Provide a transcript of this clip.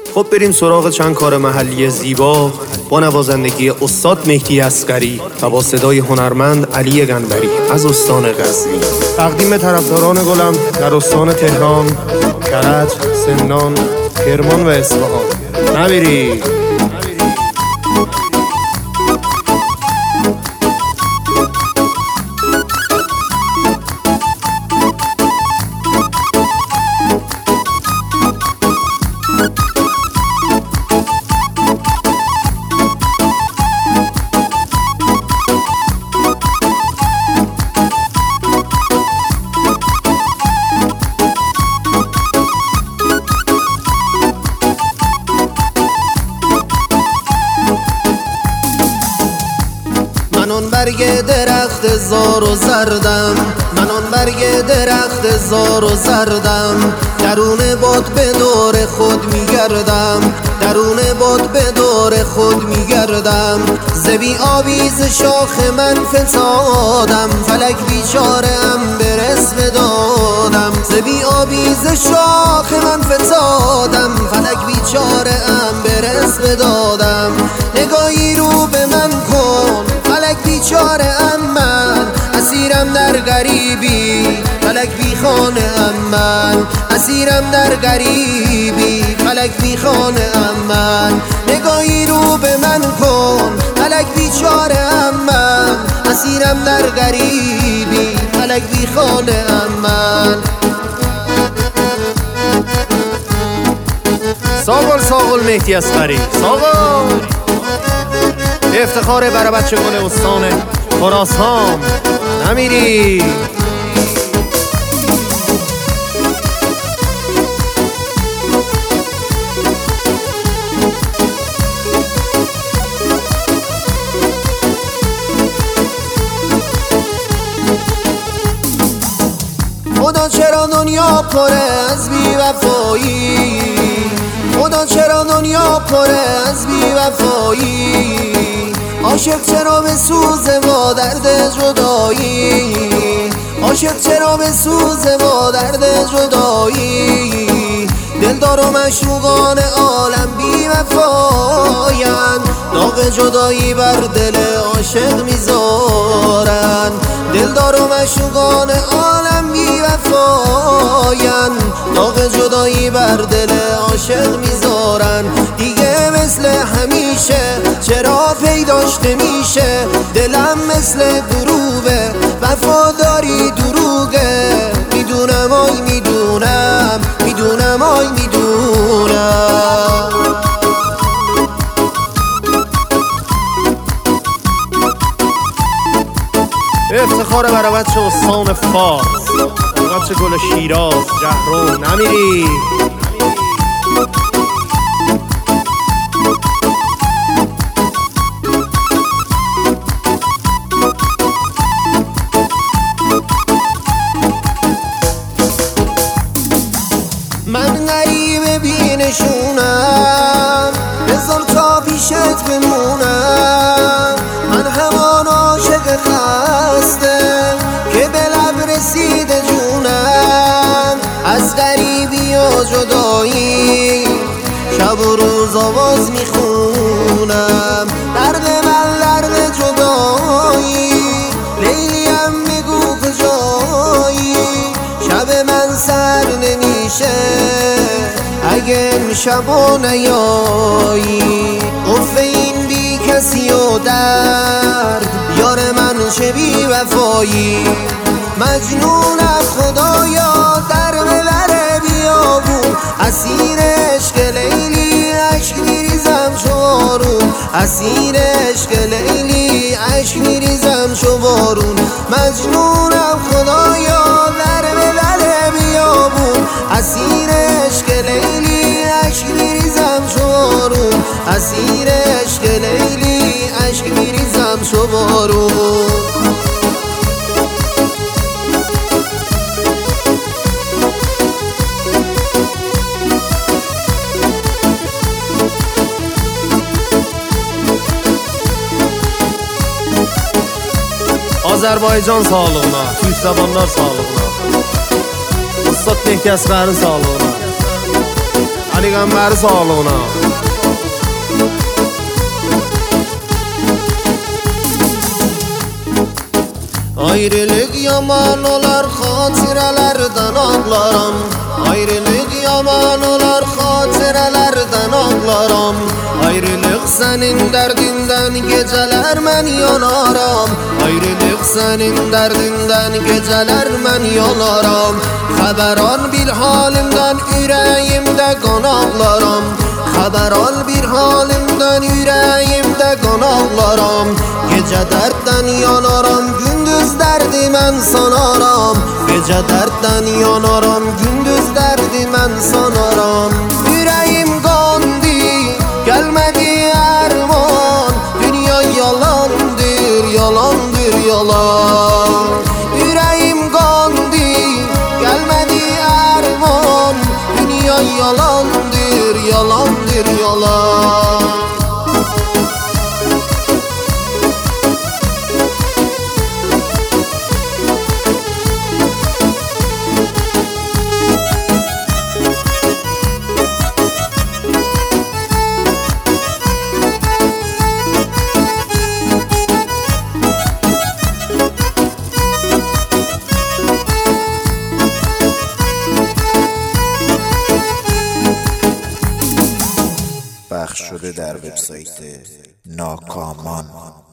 خب بریم سراغ چند کار محلی زیبا با نوازندگی استاد مهدی اصغری و با صدای هنرمند علی گنبری از استان غزنی. تقدیم طرفداران گلم در استان تهران، کرج، سمنان، کرمان و اصفهان. نمیری من برگ درخت زار و زردم، من آن برگ درخت زار و زردم، درون باد به دور خود میگردم، درون باد به دور خود میگردم. زبی آویز شاخ من فتادم، فلک بیچاره ام برس بدادم. زبی آویز شاخ من فتادم، فلک بیچاره ام برس بدادم. نگاهی رو به من کن فلک بیچاره ام من، اسیرم در غریبی فلک بی خانه ام من، اسیرم در غریبی فلک بی خانه ام من. نگاهی رو به من کن فلک بیچاره ام من، اسیرم در غریبی فلک بی خانه ام من. ساقل ساقل مهدی اصغری، ساقل افتخار برای بچه گل استان خراسان. نمیری خدا چرا دنیا پره از بی‌وفایی، خدا چرا دنیا پره از بی‌وفایی. عاشق چرا به سوز ما درد جدایی، عاشق چرا به سوز ما درد جدایی. دلدار و مشوقان عالم بی‌وفایند، داغ جدایی بر دل عاشق میذارن. دلدار و مشوقان عالم بی‌وفایند، داغ جدایی بر دل عاشق میذارن. دیگه مثل همیشه چرا پیداش نمیشه، دلم مثل دروغه وفاداری دروغه. میدونم آی میدونم، میدونم آی میدونم. افتخار برای بچه استان فارس، بچه گل شیراز، جهرم. نمیری من غریب بینشونم، بذار تا پیشت بمونم. من همان عاشق خسته که به لب رسیده جونم. از غریبی و جدایی شب و روز آواز میخونم. درد من درد جدایی، لیلیم میگو کجایی. شب من سر نمیشه اگه امشب و نیایی. قفل این بی کسی و درد یار من چه بی وفایی. مجنون از خدایا در ببره بیابون، اسیر عشق لیلی عشق میریزم چو بارون، اسیر عشق لیلی عشق میریزم چو بارون. مجنونم خدایا در ببره بیابون، اسیر عشق لیلی عشق میریزم چو بارون، اسیر عشق لیلی عشق میریزم چو بارون. Azərbaycan sağlığına, Türk zamanlar sağlığına, Ustad Mehdi Əsğərin sağlığına, Ali Qəmbər sağlığına. Ayrılık yaman olar, xatirələrdən ağlaram. Ayrılık yaman olar, xatirələrdən ağlaram. Ayrılık senin derdinden, geceler mən yanaram. Ayrılık senin derdinden, geceler mən yanaram. Xəbər al bir halimden, ürəyimdə qan ağlaram. Xəbər al bir halimden, ürəyimdə qan ağlaram. Gece dertten yanaram, gündüz derdi mən sanaram. Gece dertten yanaram, gündüz derdi mən sanaram. Yüreğim qandı, gelmedi erman. Dünya yalandır, yalandır, yalan. Yüreğim qandı, gelmedi erman. Dünya yalandır, yalandır, yalan. پخش شده در وبسایت ناکامان.